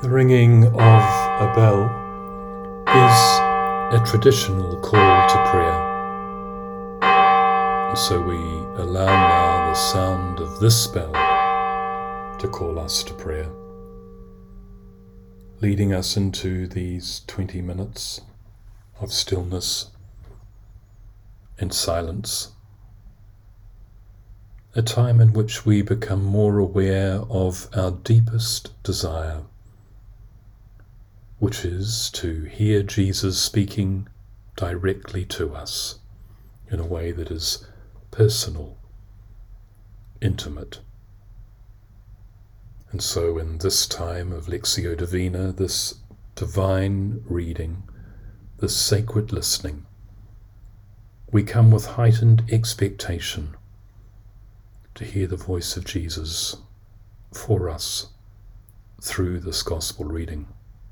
The ringing of a bell is a traditional call to prayer. And so we allow now the sound of this bell to call us to prayer, leading us into these 20 minutes of stillness and silence, a time in which we become more aware of our deepest desire, which is to hear Jesus speaking directly to us in a way that is personal, intimate. And so in this time of Lectio Divina, this divine reading, this sacred listening, we come with heightened expectation to hear the voice of Jesus for us through this gospel reading.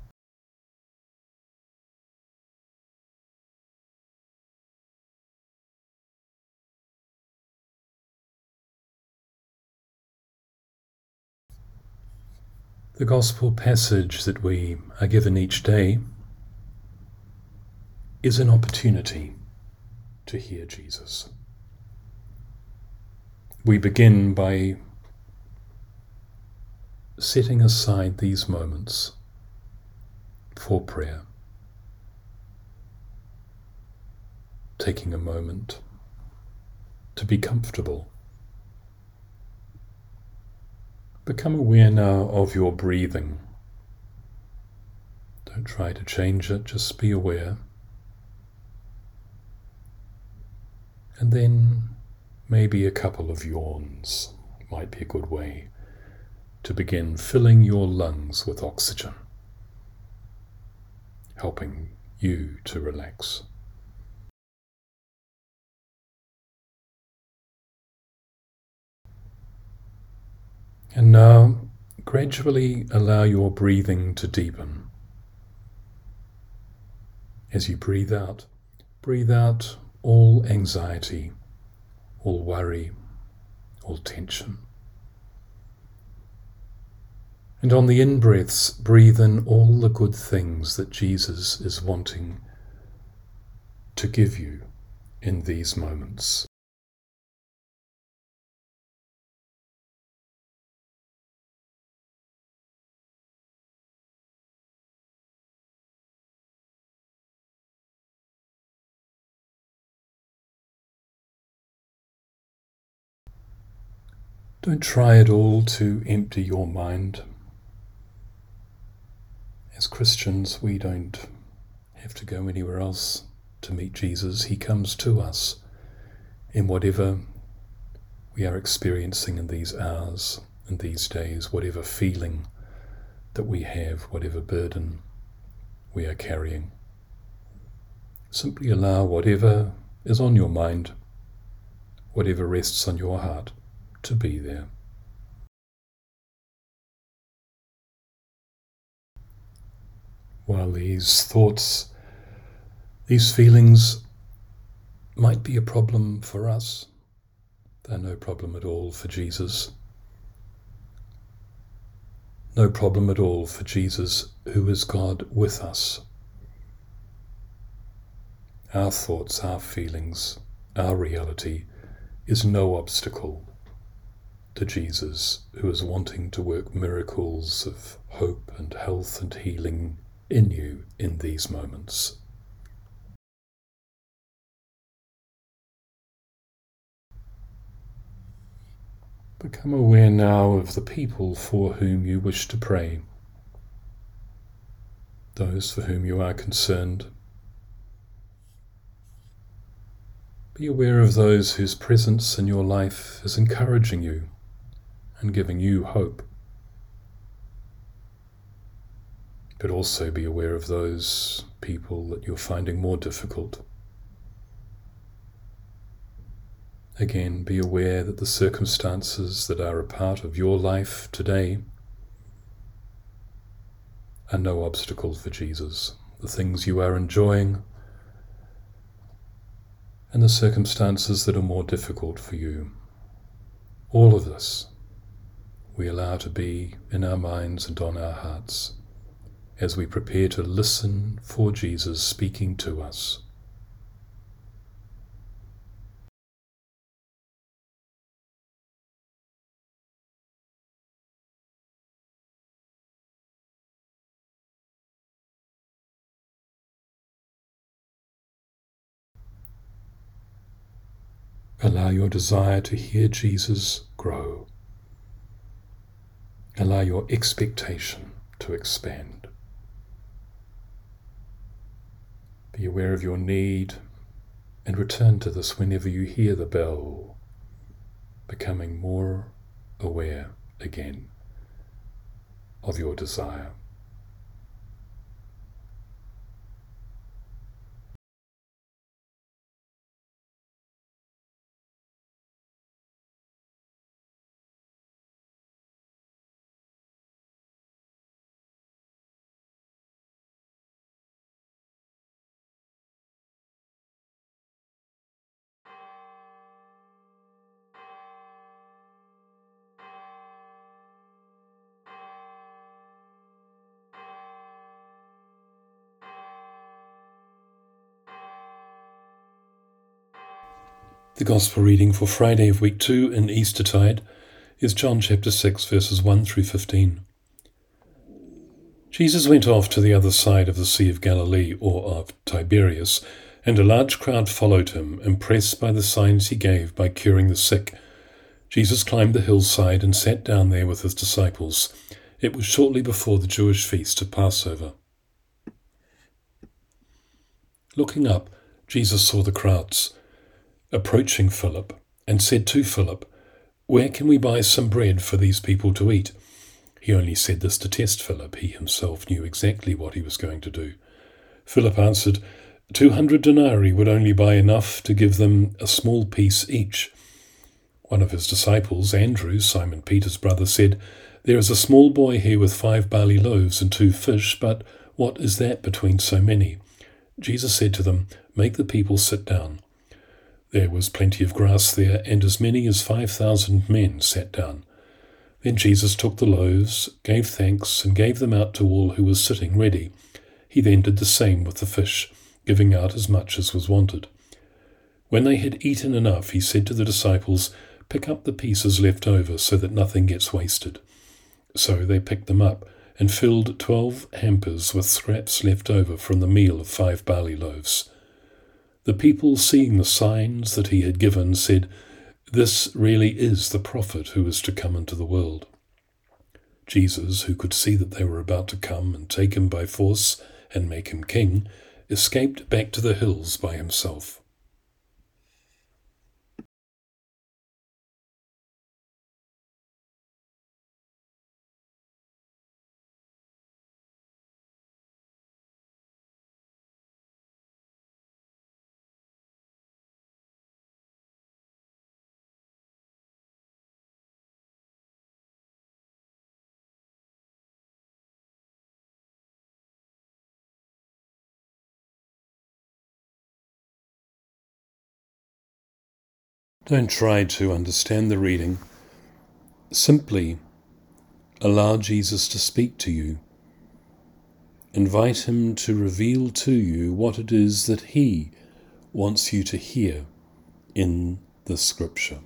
The gospel passage that we are given each day is an opportunity to hear Jesus. We begin by setting aside these moments for prayer, taking a moment to be comfortable. Become aware now of your breathing. Don't try to change it, just be aware. And then maybe a couple of yawns might be a good way to begin filling your lungs with oxygen, helping you to relax. And now, gradually allow your breathing to deepen. As you breathe out all anxiety, all worry, all tension. And on the in-breaths, breathe in all the good things that Jesus is wanting to give you in these moments. Don't try at all to empty your mind. As Christians, we don't have to go anywhere else to meet Jesus. He comes to us in whatever we are experiencing in these hours and these days, whatever feeling that we have, whatever burden we are carrying. Simply allow whatever is on your mind, whatever rests on your heart, to be there. While these thoughts, these feelings might be a problem for us, they're no problem at all for Jesus. No problem at all for Jesus, who is God with us. Our thoughts, our feelings, our reality is no obstacle to Jesus, who is wanting to work miracles of hope and health and healing in you in these moments. Become aware now of the people for whom you wish to pray, those for whom you are concerned. Be aware of those whose presence in your life is encouraging you and giving you hope. But also be aware of those people that you're finding more difficult. Again, be aware that the circumstances that are a part of your life today are no obstacle for Jesus. The things you are enjoying and the circumstances that are more difficult for you. All of this we allow to be in our minds and on our hearts as we prepare to listen for Jesus speaking to us. Allow your desire to hear Jesus grow. Allow your expectation to expand. Be aware of your need and return to this whenever you hear the bell, becoming more aware again of your desire. The Gospel reading for Friday of week 2 in Eastertide is John chapter 6, verses 1 through 15. Jesus went off to the other side of the Sea of Galilee, or of Tiberias, and a large crowd followed him, impressed by the signs he gave by curing the sick. Jesus climbed the hillside and sat down there with his disciples. It was shortly before the Jewish feast of Passover. Looking up, Jesus saw the crowds approaching Philip, and said to Philip, "Where can we buy some bread for these people to eat?" He only said this to test Philip. He himself knew exactly what he was going to do. Philip answered, 200 denarii would only buy enough to give them a small piece each. One of his disciples, Andrew, Simon Peter's brother, said, "There is a small boy here with 5 barley loaves and 2 fish, but what is that between so many?" Jesus said to them, "Make the people sit down." There was plenty of grass there, and as many as 5,000 men sat down. Then Jesus took the loaves, gave thanks, and gave them out to all who were sitting ready. He then did the same with the fish, giving out as much as was wanted. When they had eaten enough, he said to the disciples, "Pick up the pieces left over so that nothing gets wasted." So they picked them up and filled 12 hampers with scraps left over from the meal of 5 barley loaves. The people, seeing the signs that he had given, said, "This really is the prophet who is to come into the world." Jesus, who could see that they were about to come and take him by force and make him king, escaped back to the hills by himself. Don't try to understand the reading. Simply allow Jesus to speak to you. Invite him to reveal to you what it is that he wants you to hear in the scripture.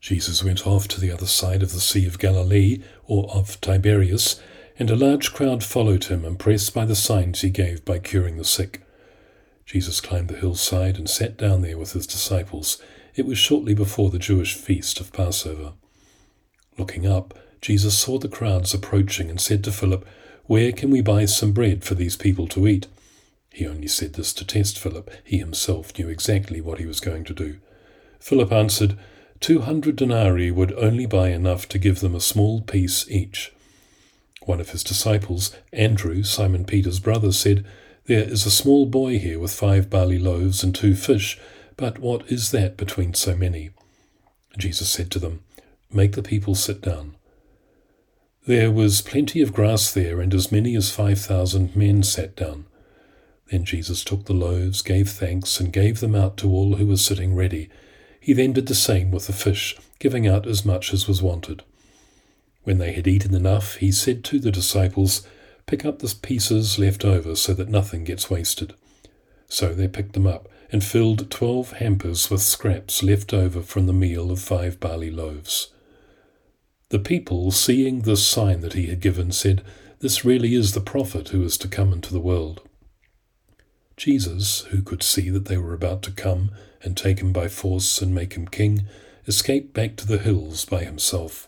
Jesus went off to the other side of the Sea of Galilee, or of Tiberias, and a large crowd followed him, impressed by the signs he gave by curing the sick. Jesus climbed the hillside and sat down there with his disciples. It was shortly before the Jewish feast of Passover. Looking up, Jesus saw the crowds approaching and said to Philip, "Where can we buy some bread for these people to eat?" He only said this to test Philip. He himself knew exactly what he was going to do. Philip answered, 200 denarii would only buy enough to give them a small piece each. One of his disciples, Andrew, Simon Peter's brother, said, "There is a small boy here with 5 barley loaves and 2 fish, but what is that between so many?" Jesus said to them, "Make the people sit down." There was plenty of grass there, and as many as 5,000 men sat down. Then Jesus took the loaves, gave thanks, and gave them out to all who were sitting ready. He then did the same with the fish, giving out as much as was wanted. When they had eaten enough, he said to the disciples, "Pick up the pieces left over so that nothing gets wasted." So they picked them up and filled 12 hampers with scraps left over from the meal of 5 barley loaves. The people, seeing this sign that he had given, said, "This really is the prophet who is to come into the world." Jesus, who could see that they were about to come and take him by force and make him king, escaped back to the hills by himself.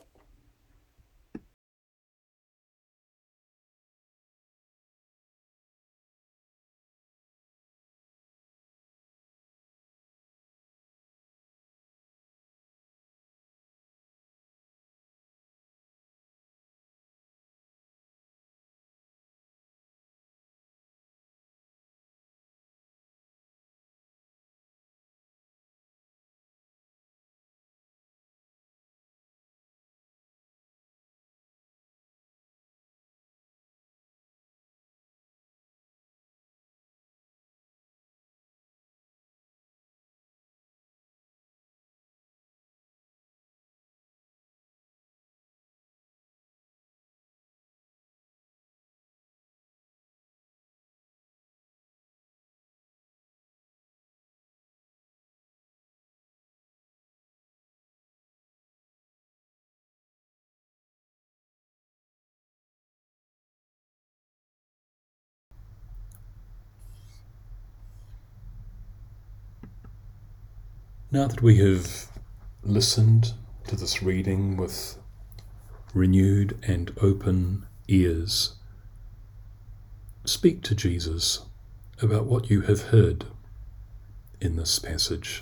Now that we have listened to this reading with renewed and open ears, speak to Jesus about what you have heard in this passage.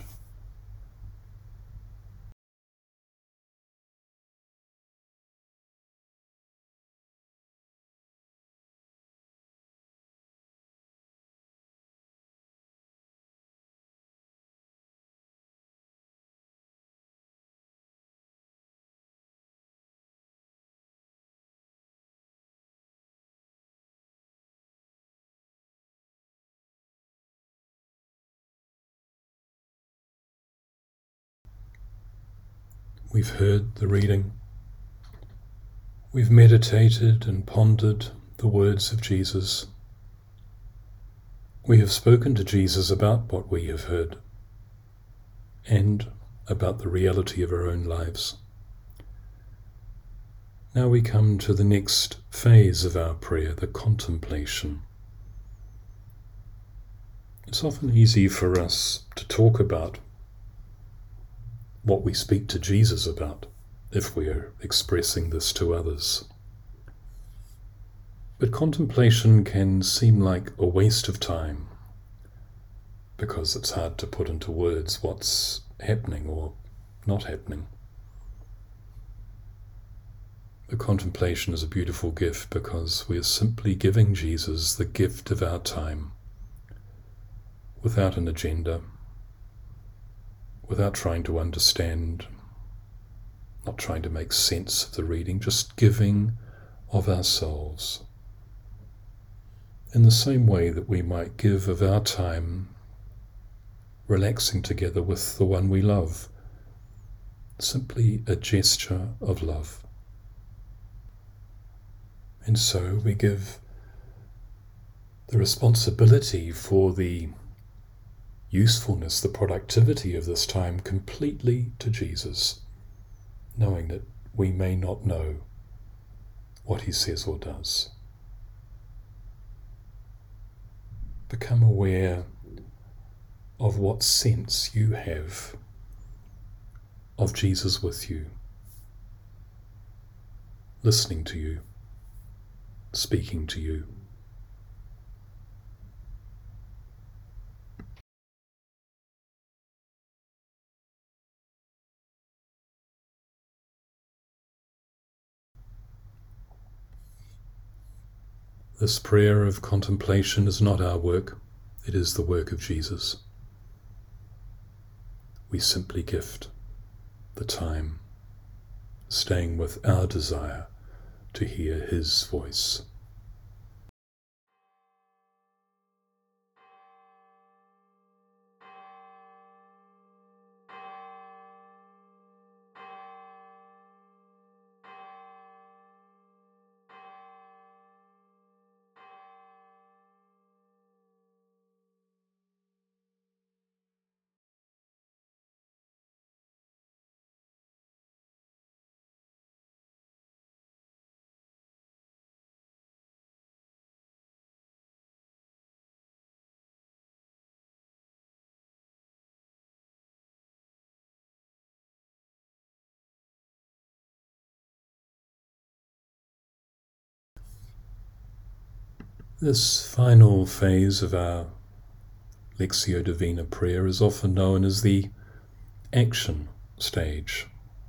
We've heard the reading. We've meditated and pondered the words of Jesus. We have spoken to Jesus about what we have heard and about the reality of our own lives. Now we come to the next phase of our prayer, the contemplation. It's often easy for us to talk about what we speak to Jesus about if we are expressing this to others. But contemplation can seem like a waste of time because it's hard to put into words what's happening or not happening. The contemplation is a beautiful gift because we are simply giving Jesus the gift of our time without an agenda, without trying to understand, not trying to make sense of the reading, just giving of ourselves. In the same way that we might give of our time relaxing together with the one we love, simply a gesture of love. And so we give the responsibility for the usefulness, the productivity of this time completely to Jesus. knowing that we may not know what he says or does. Become aware of what sense you have of Jesus with you, listening to you, speaking to you. This prayer of contemplation is not our work, it is the work of Jesus. We simply gift the time, staying with our desire to hear his voice. This final phase of our Lectio Divina prayer is often known as the action stage.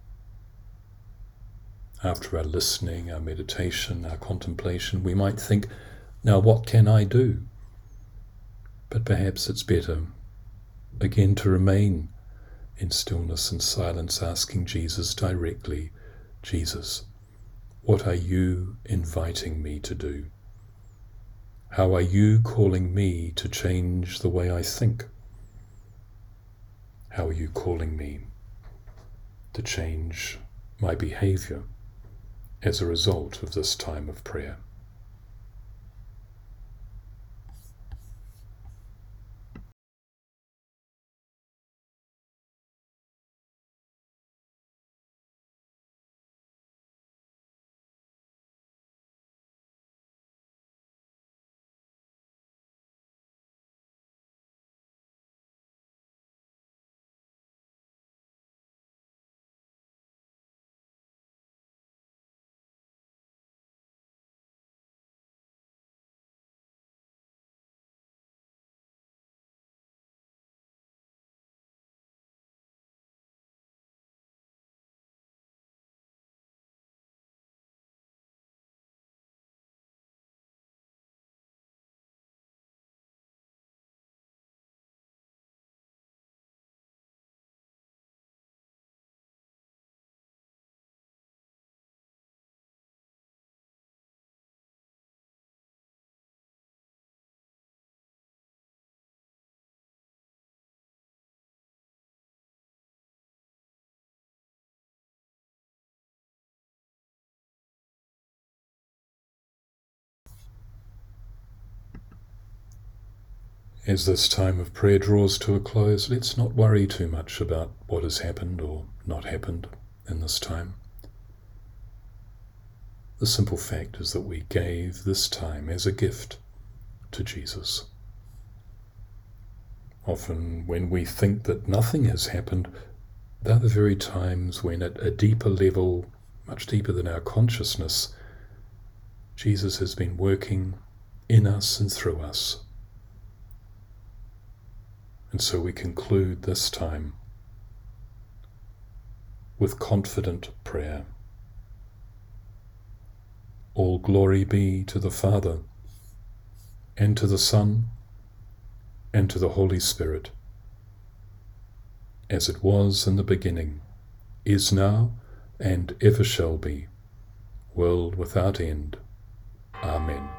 After our listening, our meditation, our contemplation, we might think, now what can I do? But perhaps it's better, again, to remain in stillness and silence, asking Jesus directly, Jesus, what are you inviting me to do? How are you calling me to change the way I think? How are you calling me to change my behavior as a result of this time of prayer? As this time of prayer draws to a close, let's not worry too much about what has happened or not happened in this time. The simple fact is that we gave this time as a gift to Jesus. Often when we think that nothing has happened, they're the very times when at a deeper level, much deeper than our consciousness, Jesus has been working in us and through us. And so we conclude this time with confident prayer. All glory be to the Father, and to the Son, and to the Holy Spirit, as it was in the beginning, is now, and ever shall be, world without end. Amen.